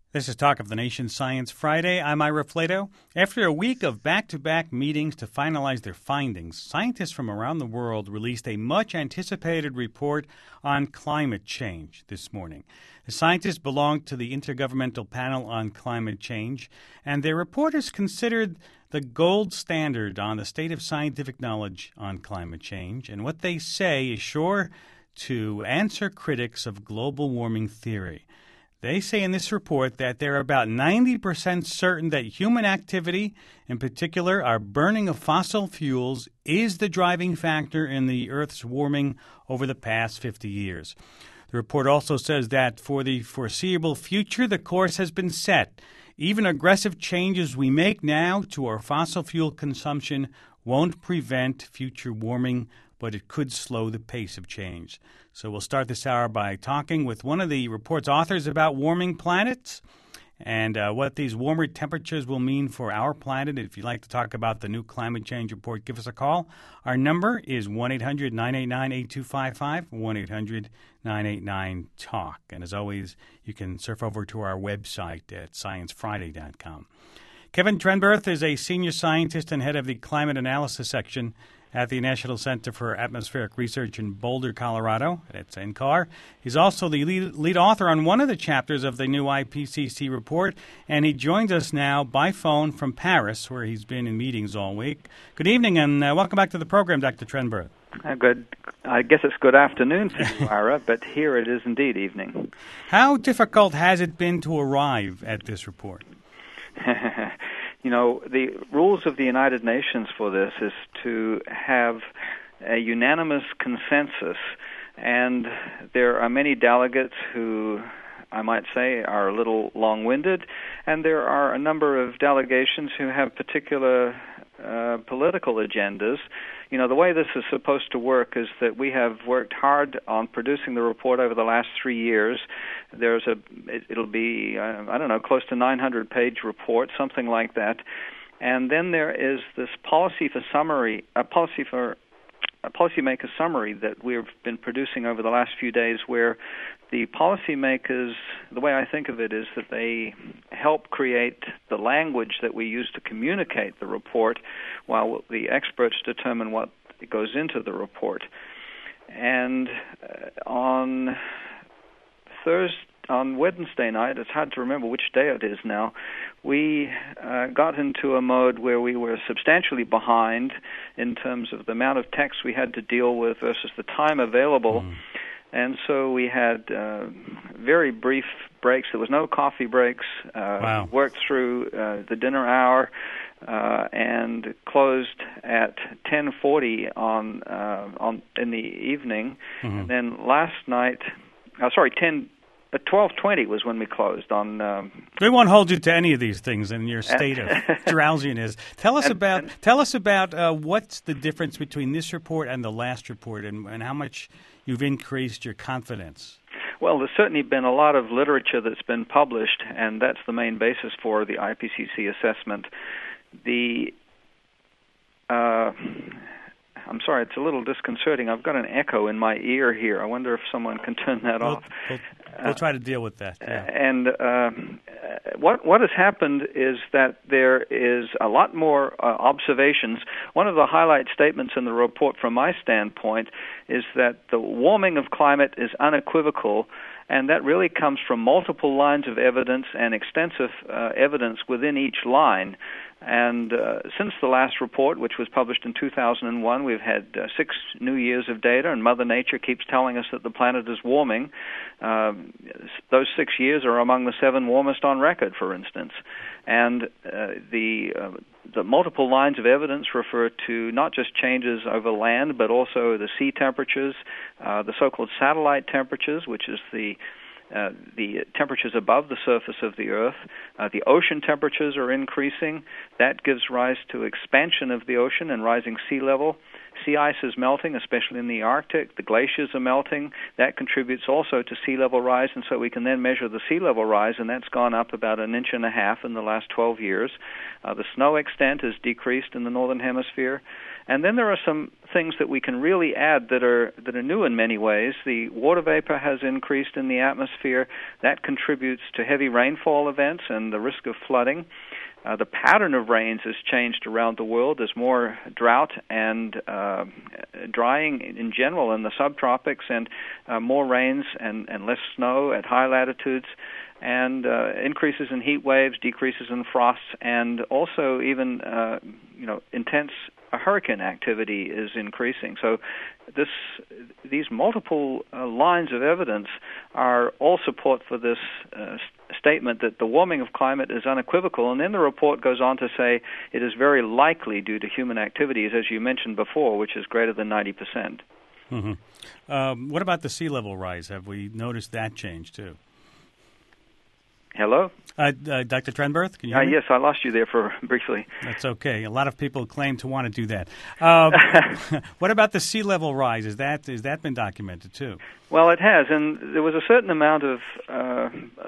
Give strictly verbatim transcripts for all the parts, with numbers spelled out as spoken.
This is Talk of the Nation Science Friday. I'm Ira Flato. After a week of back-to-back meetings to finalize their findings, scientists from around the world released a much-anticipated report on climate change this morning. The scientists belong to the Intergovernmental Panel on Climate Change, and their report is considered the gold standard on the state of scientific knowledge on climate change, and what they say is sure to answer critics of global warming theory. They say in this report that they're about ninety percent certain that human activity, in particular our burning of fossil fuels, is the driving factor in the Earth's warming over the past fifty years. The report also says that for the foreseeable future, the course has been set. Even aggressive changes we make now to our fossil fuel consumption won't prevent future warming, but it could slow the pace of change. So we'll start this hour by talking with one of the report's authors about warming planets and uh, what these warmer temperatures will mean for our planet. If you'd like to talk about the new climate change report, give us a call. Our number is one eight hundred nine eight nine eight two five five, one eight hundred nine eight nine talk. And as always, you can surf over to our website at science friday dot com. Kevin Trenberth is a senior scientist and head of the climate analysis section at the National Center for Atmospheric Research in Boulder, Colorado. That's N C A R. He's also the lead, lead author on one of the chapters of the new I P C C report, and he joins us now by phone from Paris, where he's been in meetings all week. Good evening, and uh, welcome back to the program, Doctor Trenberth. Uh, good. I guess it's good afternoon for you, Ira, but here it is indeed evening. How difficult has it been to arrive at this report? You know, the rules of the United Nations for this is to have a unanimous consensus, and there are many delegates who, I might say, are a little long-winded, and there are a number of delegations who have particular uh, political agendas. You know, the way this is supposed to work is that we have worked hard on producing the report over the last three years. There's a, it, it'll be, uh, I don't know, close to nine hundred page report, something like that. And then there is this policy for summary, a policy for a policymaker summary that we've been producing over the last few days, where the policymakers, the way I think of it is that they help create the language that we use to communicate the report, while the experts determine what goes into the report. And uh, on Thursday, on Wednesday night, it's hard to remember which day it is now, we uh, got into a mode where we were substantially behind in terms of the amount of text we had to deal with versus the time available. Mm. And so we had uh, very brief breaks. There was no coffee breaks. Uh, wow. We worked through uh, the dinner hour uh, and closed at ten forty on uh, on in the evening. Mm-hmm. And then last night, uh, sorry, ten. But twelve twenty was when we closed on... Um, we won't hold you to any of these things in your state of drowsiness. Tell us and, about and, tell us about uh, what's the difference between this report and the last report, and, and how much you've increased your confidence. Well, there's certainly been a lot of literature that's been published, and that's the main basis for the I P C C assessment. The... Uh, I'm sorry, it's a little disconcerting. I've got an echo in my ear here. I wonder if someone can turn that we'll, off. We'll, we'll try to deal with that. Yeah. And uh, what what has happened is that there is a lot more uh, observations. One of the highlight statements in the report from my standpoint is that the warming of climate is unequivocal, and that really comes from multiple lines of evidence and extensive uh, evidence within each line. And uh, since the last report, which was published in two thousand one, we've had uh, six new years of data, and Mother Nature keeps telling us that the planet is warming. Uh, those six years are among the seven warmest on record, for instance. And uh, the uh, the multiple lines of evidence refer to not just changes over land, but also the sea temperatures, uh, the so-called satellite temperatures, which is the Uh, the temperatures above the surface of the Earth. Uh, the ocean temperatures are increasing. That gives rise to expansion of the ocean and rising sea level. sea ice is melting, especially in the Arctic. The glaciers are melting. That contributes also to sea level rise, and so we can then measure the sea level rise, and that's gone up about an inch and a half in the last twelve years. Uh, the snow extent has decreased in the northern hemisphere. And then there are some things that we can really add that are that are new in many ways. The water vapor has increased in the atmosphere. That contributes to heavy rainfall events and the risk of flooding. Uh, the pattern of rains has changed around the world. There's more drought and uh, drying in general in the subtropics, and uh, more rains and, and less snow at high latitudes, and uh, increases in heat waves, decreases in frosts, and also even uh, you know intense hurricane activity is increasing. So this these multiple uh, lines of evidence are all support for this uh, statement that the warming of climate is unequivocal, and then the report goes on to say it is very likely due to human activities, as you mentioned before, which is greater than ninety percent. Mm-hmm. Um, what about the sea level rise? Have we noticed that change too? Hello? Uh, uh, Doctor Trenberth, can you hear uh, me? Yes, I lost you there for briefly. That's okay. A lot of people claim to want to do that. Um, what about the sea level rise? Is that is that been documented too? Well, it has, and there was a certain amount of uh,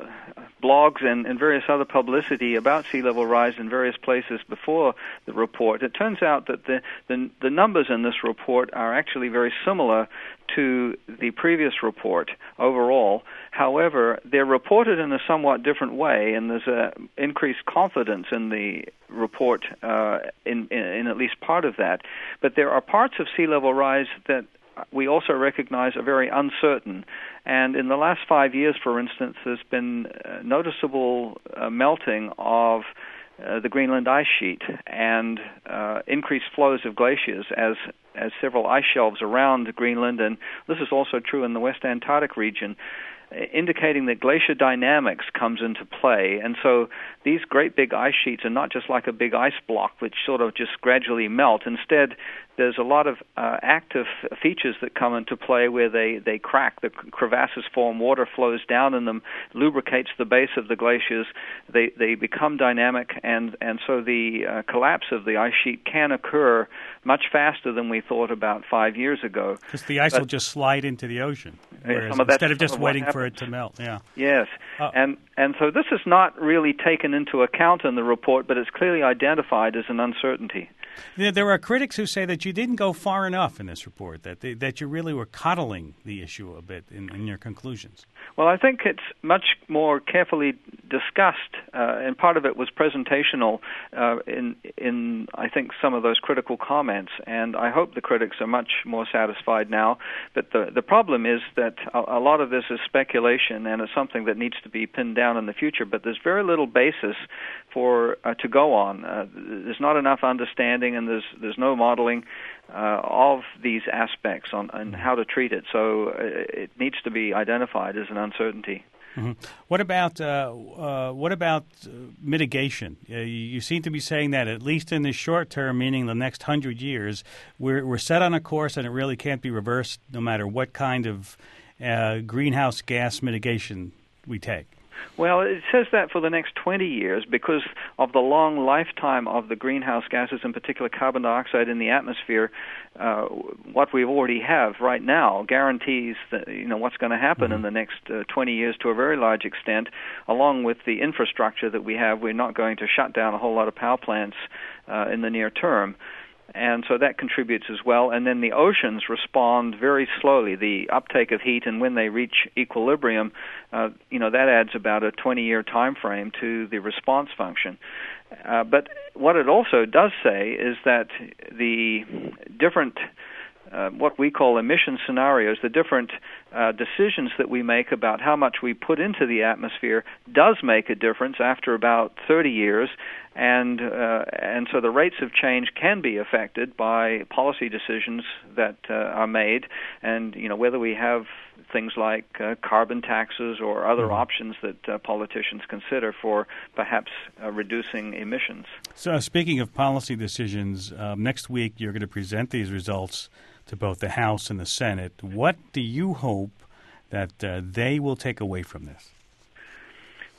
blogs and, and various other publicity about sea level rise in various places before the report. It turns out that the, the, the numbers in this report are actually very similar to the previous report overall. However, they're reported in a somewhat different way, and there's a increased confidence in the report uh, in, in, in at least part of that. But there are parts of sea level rise that we also recognize are very uncertain. And in the last five years, for instance, there's been uh, noticeable uh, melting of uh, the Greenland ice sheet and uh, increased flows of glaciers as as several ice shelves around Greenland, and this is also true in the West Antarctic region, indicating that glacier dynamics comes into play. And so these great big ice sheets are not just like a big ice block which sort of just gradually melt. Instead, there's a lot of uh, active features that come into play where they, they crack, the crevasses form, water flows down in them, lubricates the base of the glaciers, they, they become dynamic, and, and so the uh, collapse of the ice sheet can occur much faster than we thought about five years ago. Because the ice but, will just slide into the ocean, whereas of instead of just of waiting for it to melt. Yeah. Yes, uh, and, and so this is not really taken into account in the report, but it's clearly identified as an uncertainty. There are critics who say that you didn't go far enough in this report, that they, that you really were coddling the issue a bit in, in your conclusions. Well, I think it's much more carefully discussed, uh, and part of it was presentational uh, in, in, I think, some of those critical comments, and I hope the critics are much more satisfied now. But the, the problem is that a, a lot of this is speculation, and it's something that needs to be pinned down in the future, but there's very little basis for uh, to go on. Uh, there's not enough understanding, and there's there's no modeling uh, of these aspects on, on how to treat it. So uh, it needs to be identified as an uncertainty. Mm-hmm. What about uh, uh, what about uh, mitigation? Uh, you, you seem to be saying that at least in the short term, meaning the next hundred years, we're we're set on a course, and it really can't be reversed, no matter what kind of uh, greenhouse gas mitigation we take. Well, it says that for the next twenty years because of the long lifetime of the greenhouse gases, in particular carbon dioxide in the atmosphere. Uh, what we already have right now guarantees that, you know, what's going to happen mm-hmm. in the next uh, twenty years to a very large extent. Along with the infrastructure that we have, we're not going to shut down a whole lot of power plants uh, in the near term. And so that contributes as well. And then the oceans respond very slowly, the uptake of heat, and when they reach equilibrium, uh, you know, that adds about a twenty-year time frame to the response function. Uh, but what it also does say is that the different Uh, what we call emission scenarios, the different uh, decisions that we make about how much we put into the atmosphere does make a difference after about thirty years, and uh, and so the rates of change can be affected by policy decisions that uh, are made, and you know whether we have things like uh, carbon taxes or other mm-hmm. options that uh, politicians consider for perhaps uh, reducing emissions. So speaking of policy decisions, uh, next week you're going to present these results to both the House and the Senate. What do you hope that uh, they will take away from this?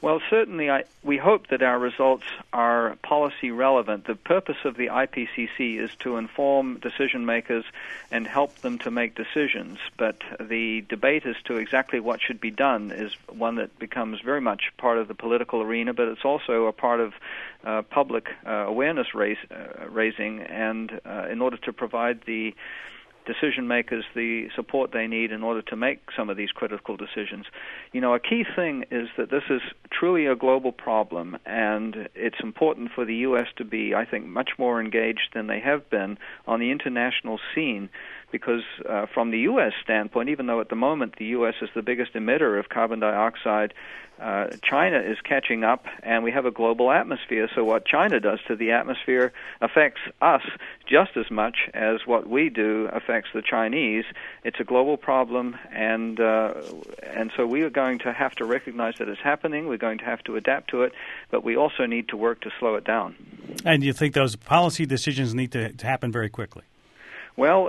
Well, certainly I, we hope that our results are policy relevant. The purpose of the I P C C is to inform decision makers and help them to make decisions. But the debate as to exactly what should be done is one that becomes very much part of the political arena, but it's also a part of uh, public uh, awareness raise, uh, raising, and uh, in order to provide the decision makers the support they need in order to make some of these critical decisions. You know, a key thing is that this is truly a global problem, and it's important for the U S to be, I think, much more engaged than they have been on the international scene, because uh, from the U S standpoint, even though at the moment the U S is the biggest emitter of carbon dioxide, uh, China is catching up, and we have a global atmosphere. So what China does to the atmosphere affects us just as much as what we do affects the Chinese. It's a global problem, and uh, and so we are going to have to recognize that it's happening. We're going to have to adapt to it, but we also need to work to slow it down. And you think those policy decisions need to, to happen very quickly? Well,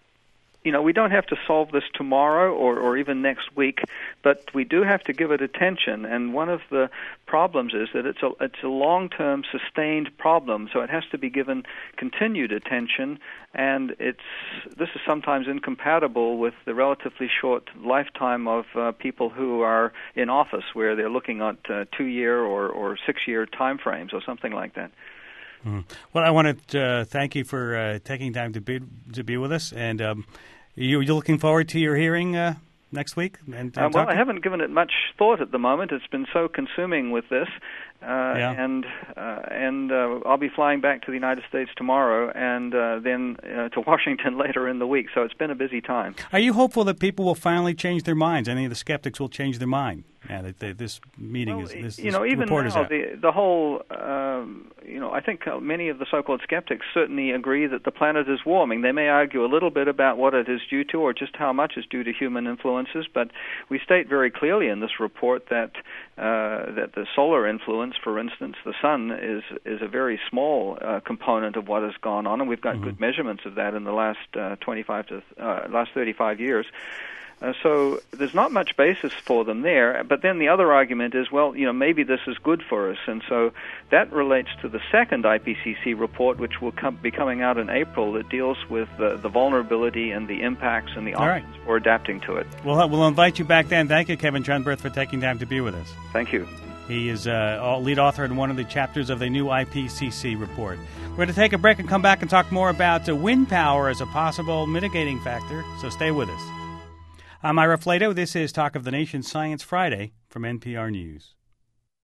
you know, we don't have to solve this tomorrow or, or even next week, but we do have to give it attention. And one of the problems is that it's a it's a long-term, sustained problem, so it has to be given continued attention. And it's this is sometimes incompatible with the relatively short lifetime of uh, people who are in office, where they're looking at uh, two-year or, or six-year time frames or something like that. Mm-hmm. Well, I want to uh, thank you for uh, taking time to be to be with us, and um, you you looking forward to your hearing uh, next week? And, and uh, well, I haven't given it much thought at the moment. It's been so consuming with this, uh, yeah. and uh, and uh, I'll be flying back to the United States tomorrow, and uh, then uh, to Washington later in the week. So it's been a busy time. Are you hopeful that people will finally change their minds? Any of the skeptics will change their mind? Yeah, that, that this meeting well, is this, you know, this even report now, is out. the the whole, um, you know, I think many of the so-called skeptics certainly agree that the planet is warming. They may argue a little bit about what it is due to, or just how much is due to human influences, but we state very clearly in this report that uh, that the solar influence, for instance, the sun is is a very small uh, component of what has gone on, and we've got mm-hmm. good measurements of that in the last uh, twenty-five to uh, last thirty-five years. Uh, so there's not much basis for them there. But then the other argument is, well, you know, maybe this is good for us. And so that relates to the second I P C C report, which will come, be coming out in April, that deals with uh, the vulnerability and the impacts and the options right. for adapting to it. Well, we'll invite you back then. Thank you, Kevin Trenberth, for taking time to be with us. Thank you. He is uh, lead author in one of the chapters of the new I P C C report. We're going to take a break and come back and talk more about uh, wind power as a possible mitigating factor, so stay with us. I'm Ira Flato. This is Talk of the Nation Science Friday from N P R News.